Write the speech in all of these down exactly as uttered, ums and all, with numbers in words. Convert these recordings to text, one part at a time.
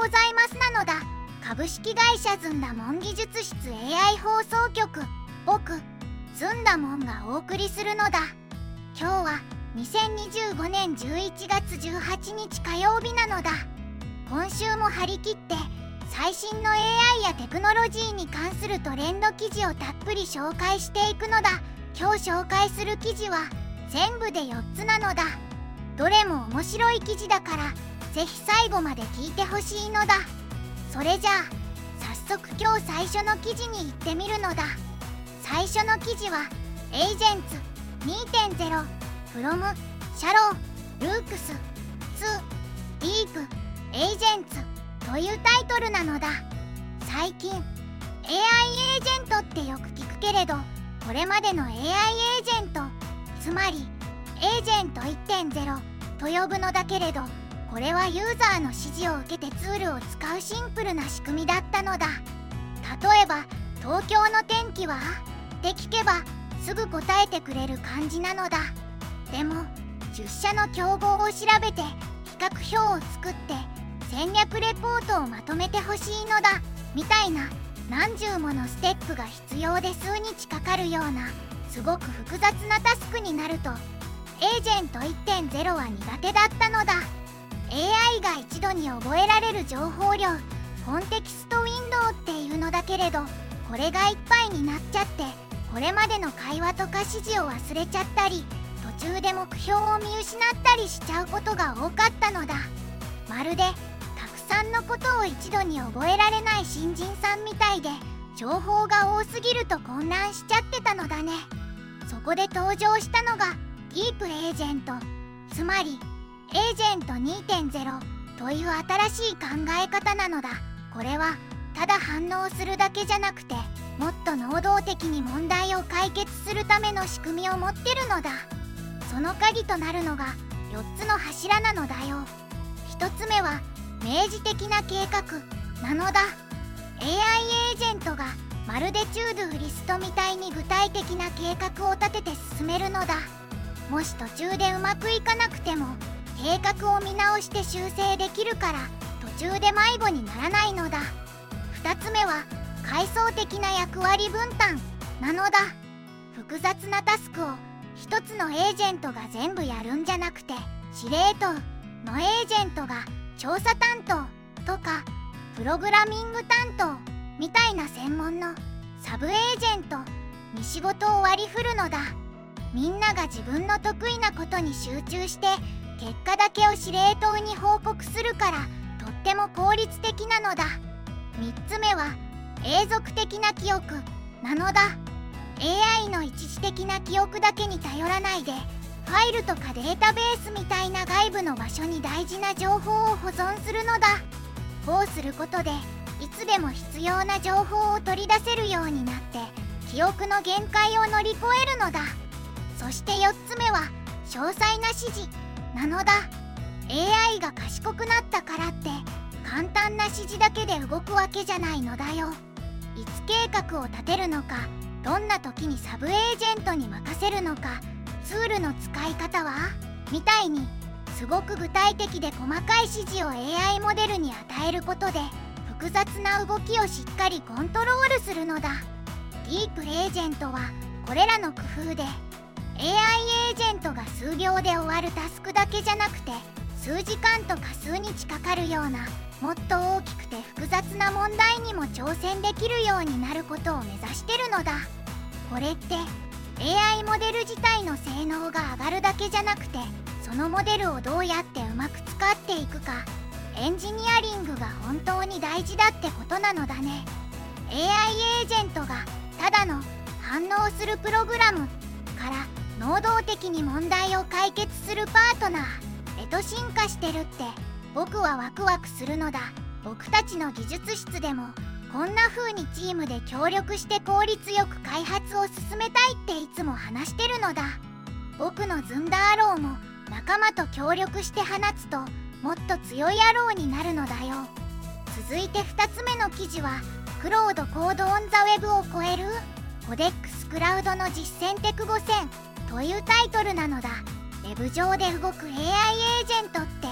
ざいますなのだ。株式会社ずんだもん技術室 エーアイ 放送局、僕ずんだもんがお送りするのだ。今日はにせんにじゅうごねんじゅういちがつじゅうはちにち火曜日なのだ。今週も張り切って最新の エーアイ やテクノロジーに関するトレンド記事をたっぷり紹介していくのだ。今日紹介する記事は全部でよっつなのだ。どれも面白い記事だからぜひ最後まで聞いてほしいのだ。それじゃあ早速今日最初の記事に行ってみるのだ。最初の記事はエージェンツ にてんゼロ from シャロー・ルークス to Deep Agents というタイトルなのだ。最近 エーアイ エージェントってよく聞くけれど、これまでの エーアイ エージェント、つまりエージェント いってんゼロ と呼ぶのだけれど、これはユーザーの指示を受けてツールを使うシンプルな仕組みだったのだ。例えば東京の天気はって聞けばすぐ答えてくれる感じなのだ。でもじゅっしゃの競合を調べて比較表を作って戦略レポートをまとめてほしいのだみたいな、何十ものステップが必要で数日かかるようなすごく複雑なタスクになるとエージェント いってんゼロ は苦手だったのだ。 エーアイ が一度に覚えられる情報量、コンテキストウィンドウっていうのだけれど、これがいっぱいになっちゃってこれまでの会話とか指示を忘れちゃったり、途中で目標を見失ったりしちゃうことが多かったのだ。まるでたくさんのことを一度に覚えられない新人さんみたいで、情報が多すぎると混乱しちゃってたのだね。そこで登場したのがディープエージェント、つまりエージェント にてんゼロ という新しい考え方なのだ。これはただ反応するだけじゃなくて、もっと能動的に問題を解決するための仕組みを持ってるのだ。その鍵となるのがよっつの柱なのだよ。ひとつめは明示的な計画なのだ。 エーアイ エージェントがまるでチュードゥーリストみたいに具体的な計画を立てて進めるのだ。もし途中でうまくいかなくても計画を見直して修正できるから途中で迷子にならないのだ。ふたつめは階層的な役割分担なのだ。複雑なタスクをひとつのエージェントが全部やるんじゃなくて、司令塔のエージェントが調査担当とかプログラミング担当みたいな専門のサブエージェントに仕事を割り振るのだ。みんなが自分の得意なことに集中して結果だけを司令塔に報告するからとっても効率的なのだ。みっつめは永続的な記憶なのだ。 エーアイ の一時的な記憶だけに頼らないで、ファイルとかデータベースみたいな外部の場所に大事な情報を保存するのだ。こうすることでいつでも必要な情報を取り出せるようになって記憶の限界を乗り越えるのだ。そしてよっつめは詳細な指示なのだ。 エーアイ が賢くなったからって簡単な指示だけで動くわけじゃないのだよ。いつ計画を立てるのか、どんな時にサブエージェントに任せるのか、ツールの使い方はみたいにすごく具体的で細かい指示を エーアイ モデルに与えることで複雑な動きをしっかりコントロールするのだ。ディープエージェントはこれらの工夫で エーアイ エージェントが数秒で終わるタスクだけじゃなくて、数時間とか数日かかるようなもっと大きくて複雑な問題にも挑戦できるようになることを目指してるのだ。これって エーアイ モデル自体の性能が上がるだけじゃなくて、そのモデルをどうやってうまく使っていくか、エンジニアリングが本当に大事だってことなのだね。 エーアイ エージェントがただの反応するプログラムから能動的に問題を解決するパートナーへと進化してるって僕はワクワクするのだ。僕たちの技術室でもこんな風にチームで協力して効率よく開発を進めたいっていつも話してるのだ。僕のズンダーローも仲間と協力して放つともっと強い野郎になるのだよ。続いてふたつめの記事はクロードコードオンザウェブを超えるコデックスクラウドの実践テクごせんというタイトルなのだ。ウェブ上で動く エーアイ エージェントって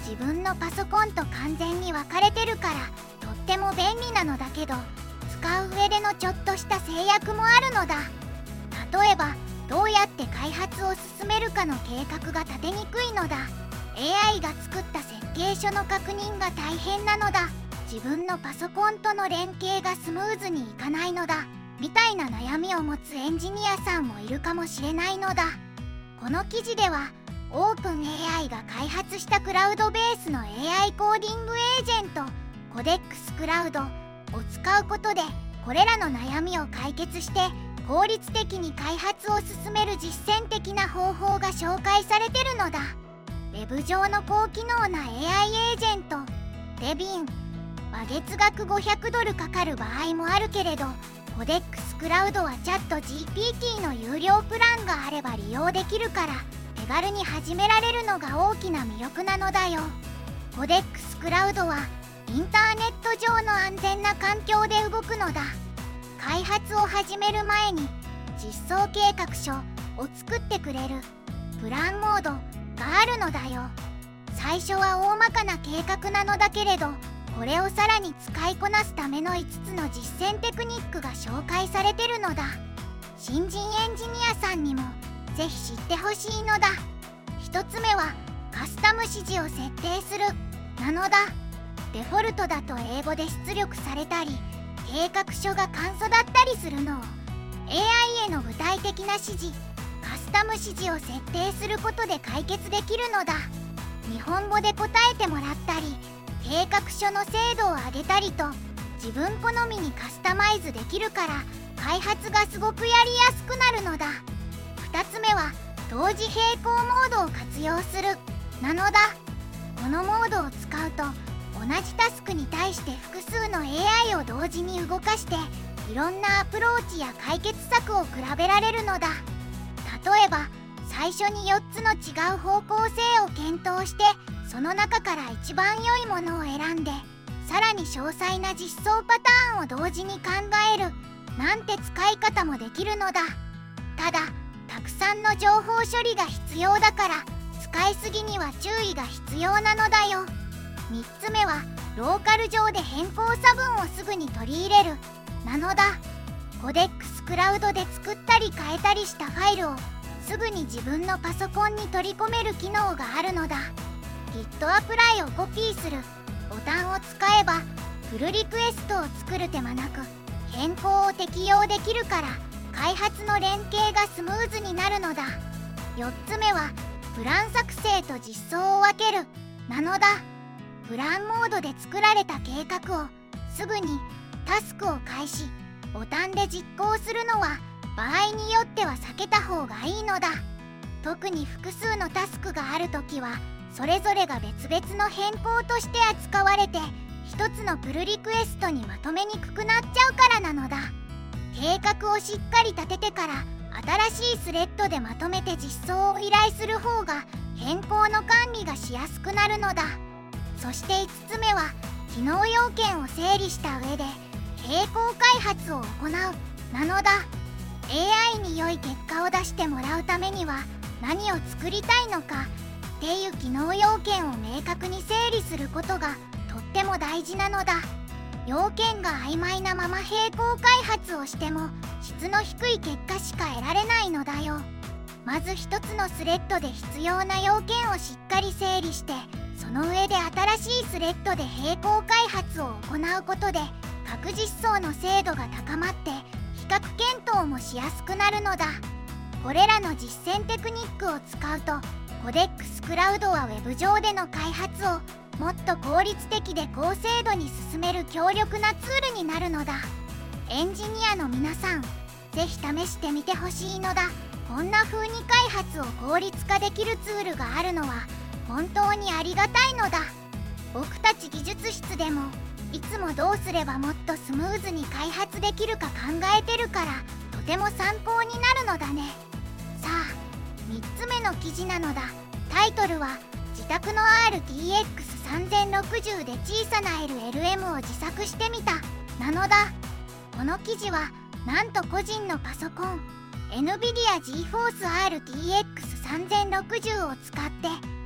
自分のパソコンと完全に分かれてるからとっても便利なのだけど、使う上でのちょっとした制約もあるのだ。例えばどうやって開発を進めるかの計画が立てにくいのだ。 エーアイ が作った設計書の確認が大変なのだ。自分のパソコンとの連携がスムーズにいかないのだ、みたいな悩みを持つエンジニアさんもいるかもしれないのだ。この記事ではオープン エーアイ が開発したクラウドベースの エーアイ コーディングエージェントコデックスクラウドを使うことでこれらの悩みを解決して効率的に開発を進める実践的な方法が紹介されてるのだ。ウェブ上の高機能な エーアイ エージェントデビンは月額ごひゃくドルかかる場合もあるけれど、コデックスクラウドはチャット ジーピーティー の有料プランがあれば利用できるから手軽に始められるのが大きな魅力なのだよ。コデックスクラウドはインターネット上の安全な環境で動くのだ。開発を始める前に実装計画書を作ってくれるプランモードがあるのだよ。最初は大まかな計画なのだけれど、これをさらに使いこなすためのいつつの実践テクニックが紹介されてるのだ。新人エンジニアさんにもぜひ知ってほしいのだ。ひとつめはカスタム指示を設定するなのだ。デフォルトだと英語で出力されたり計画書が簡素だったりするのを エーアイ への具体的な指示カスタム指示を設定することで解決できるのだ。日本語で答えてもらったり計画書の精度を上げたりと自分好みにカスタマイズできるから開発がすごくやりやすくなるのだ。ふたつめは同時並行モードを活用するなのだ。このモードを使うと同じタスクに対して複数の エーアイ を同時に動かしていろんなアプローチや解決策を比べられるのだ。例えば最初によっつの違う方向性を検討してその中から一番良いものを選んでさらに詳細な実装パターンを同時に考えるなんて使い方もできるのだ。ただたくさんの情報処理が必要だから使いすぎには注意が必要なのだよ。みっつめはローカル上で変更差分をすぐに取り入れるなのだ。コデックスクラウドで作ったり変えたりしたファイルをすぐに自分のパソコンに取り込める機能があるのだ。 Git アプライをコピーするボタンを使えばプルリクエストを作る手間なく変更を適用できるから開発の連携がスムーズになるのだ。よっつめはプラン作成と実装を分けるなのだ。プランモードで作られた計画をすぐにタスクを開始ボタンで実行するのは場合によっては避けた方がいいのだ。特に複数のタスクがあるときはそれぞれが別々の変更として扱われて一つのプルリクエストにまとめにくくなっちゃうからなのだ。計画をしっかり立ててから新しいスレッドでまとめて実装を依頼する方が変更の管理がしやすくなるのだ。そしていつつめは機能要件を整理した上で並行開発を行うなのだ。 エーアイ に良い結果を出してもらうためには何を作りたいのかっていう機能要件を明確に整理することがとっても大事なのだ。要件が曖昧なまま並行開発をしても質の低い結果しか得られないのだよ。まず一つのスレッドで必要な要件をしっかり整理してその上で新しいスレッドで並行開発を行うことで各実装の精度が高まって比較検討もしやすくなるのだ。これらの実践テクニックを使うとコデックスクラウドは Web 上での開発をもっと効率的で高精度に進める強力なツールになるのだ。エンジニアの皆さんぜひ試してみてほしいのだ。こんな風に開発を効率化できるツールがあるのは本当にありがたいのだ。僕たち技術室でもいつもどうすればもっとスムーズに開発できるか考えてるからとても参考になるのだね。さあみっつめの記事なのだ。タイトルは自宅の アールティーエックスさんぜんろくじゅう で小さな エルエルエム を自作してみたなのだ。この記事はなんと個人のパソコン エヌビディア ジーフォース アールティーエックスさんぜんろくじゅう を使って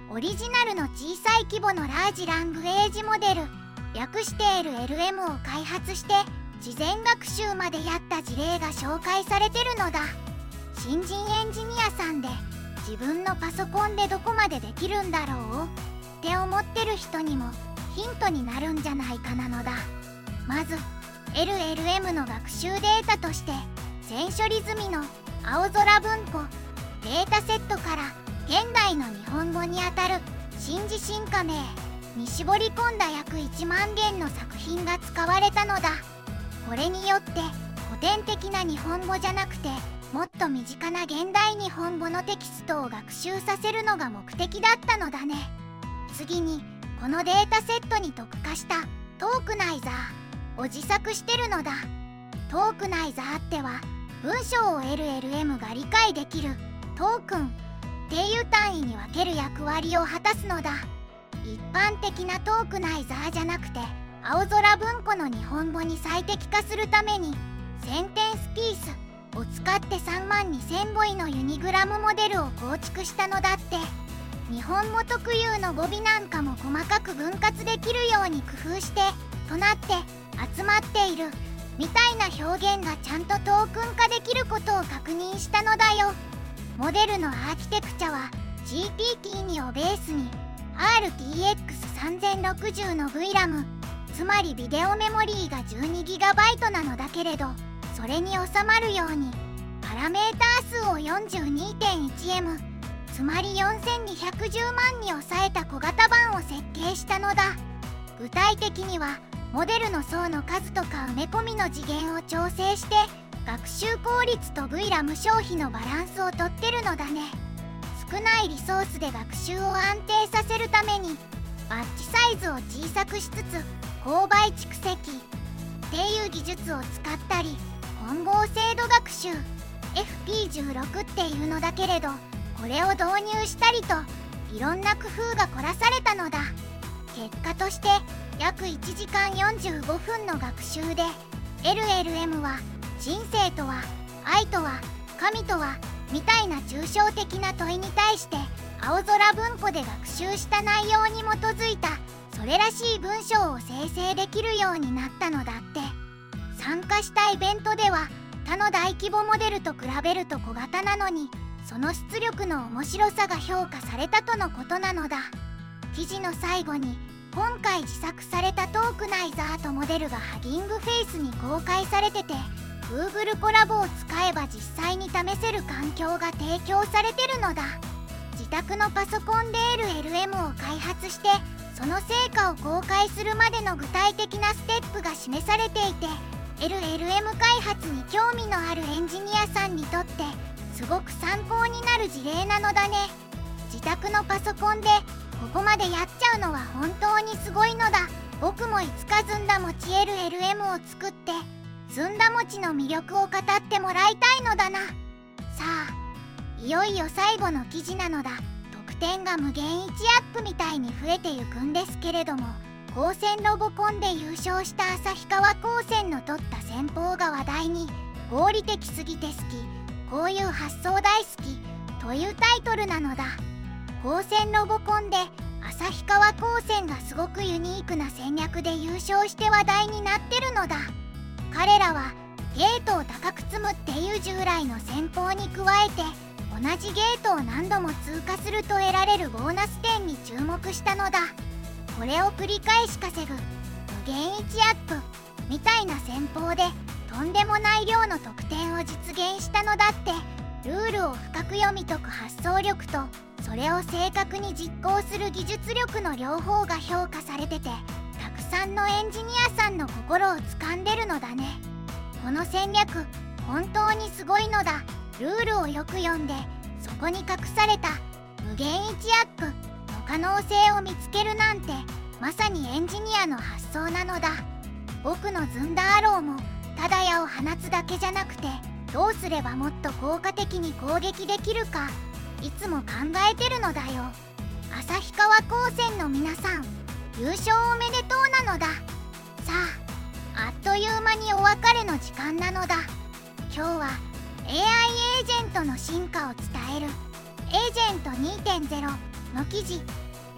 オリジナルの小さい規模のラージラングエージモデル、略して エルエルエム を開発して事前学習までやった事例が紹介されてるのだ。新人エンジニアさんで自分のパソコンでどこまでできるんだろうって思ってる人にもヒントになるんじゃないかなのだ。まず エルエルエム の学習データとして全処理済みの青空文庫データセットから現代の日本語にあたる新字新化名に絞り込んだ約いちまんげんの作品が使われたのだ。これによって古典的な日本語じゃなくてもっと身近な現代日本語のテキストを学習させるのが目的だったのだね。次にこのデータセットに特化したトークナイザーを自作してるのだ。トークナイザーっては文章を エルエルエム が理解できるトークンっていう単位に分ける役割を果たすのだ。一般的なトークナイザーじゃなくて青空文庫の日本語に最適化するためにセンテンスピースを使ってさんまんにせんぼいのユニグラムモデルを構築したのだって。日本語特有の語尾なんかも細かく分割できるように工夫してとなって集まっているみたいな表現がちゃんとトークン化できることを確認したのだよ。モデルのアーキテクチャは ジーピーティーツー をベースに アールティーエックスさんぜんろくじゅう の ブイラム、つまりビデオメモリーが じゅうにギガバイト なのだけれど、それに収まるようにパラメーター数を よんじゅうにてんいちエム、 つまりよんせんにひゃくじゅうまんに抑えた小型版を設計したのだ。具体的にはモデルの層の数とか埋め込みの次元を調整して学習効率と ブイラム 消費のバランスをとってるのだね。少ないリソースで学習を安定させるためにバッチサイズを小さくしつつ高倍蓄積っていう技術を使ったり、混合精度学習 エフピーじゅうろく っていうのだけれど、これを導入したりといろんな工夫が凝らされたのだ。結果として約いちじかんよんじゅうごふんの学習で エルエルエム は人生とは、愛とは、神とはみたいな抽象的な問いに対して青空文庫で学習した内容に基づいたそれらしい文章を生成できるようになったのだって。参加したイベントでは他の大規模モデルと比べると小型なのにその出力の面白さが評価されたとのことなのだ。記事の最後に今回自作されたトークナイザーとモデルがハギングフェイスに公開されてて、 Google コラボを使えば実際に試せる環境が提供されてるのだ。自宅のパソコンで エルエルエム を開発してその成果を公開するまでの具体的なステップが示されていて、 エルエルエム 開発に興味のあるエンジニアさんにとってすごく参考になる事例なのだね。自宅のパソコンでここまでやっちゃうのは本当にすごいのだ。僕もいつかずんだもち エルエルエム を作ってずんだ餅の魅力を語ってもらいたいのだな。さあいよいよ最後の記事なのだ。得点が無限いちアップみたいに増えていくんですけれども、高専ロボコンで優勝した旭川高専の取った戦法が話題に、合理的すぎて好き、こういう発想大好きというタイトルなのだ。高専ロボコンで旭川高専がすごくユニークな戦略で優勝して話題になってるのだ。彼らはゲートを高く積むっていう従来の戦法に加えて、同じゲートを何度も通過すると得られるボーナス点に注目したのだ。これを繰り返し稼ぐ無限いちアップみたいな戦法でとんでもない量の得点を実現したのだって。ルールを深く読み解く発想力とそれを正確に実行する技術力の両方が評価されてて、たくさんのエンジニアさんの心を掴んでるのだね。この戦略本当にすごいのだ。ルールをよく読んでそこに隠された無限いちアップの可能性を見つけるなんてまさにエンジニアの発想なのだ。僕のずんだアローもただ矢を放つだけじゃなくて、どうすればもっと効果的に攻撃できるかいつも考えてるのだよ。旭川高専の皆さん、優勝おめでとうなのだ。さあ、あっという間にお別れの時間なのだ。今日は エーアイ エージェントの進化を伝えるエージェント にてんゼロ の記事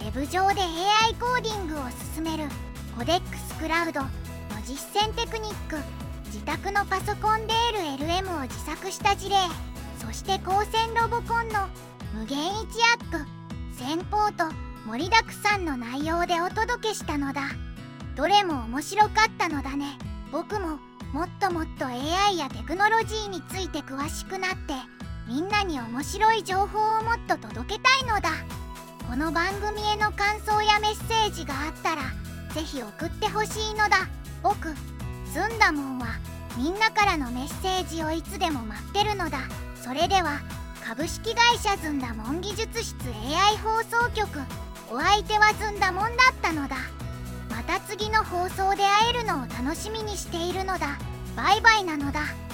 ウェブ上で エーアイ コーディングを進めるコデックスクラウドの実践テクニック、自宅のパソコンで エルエルエム を自作した事例、そして高専ロボコンの無限いちアップ、先方と盛りだくさんの内容でお届けしたのだ。どれも面白かったのだね。僕ももっともっと エーアイ やテクノロジーについて詳しくなって、みんなに面白い情報をもっと届けたいのだ。この番組への感想やメッセージがあったらぜひ送ってほしいのだ。僕ずんだもんはみんなからのメッセージをいつでも待ってるのだ。それでは株式会社ずんだもん技術室 エーアイ 放送局、お相手はずんだもんだったのだ。また次の放送で会えるのを楽しみにしているのだ。バイバイなのだ。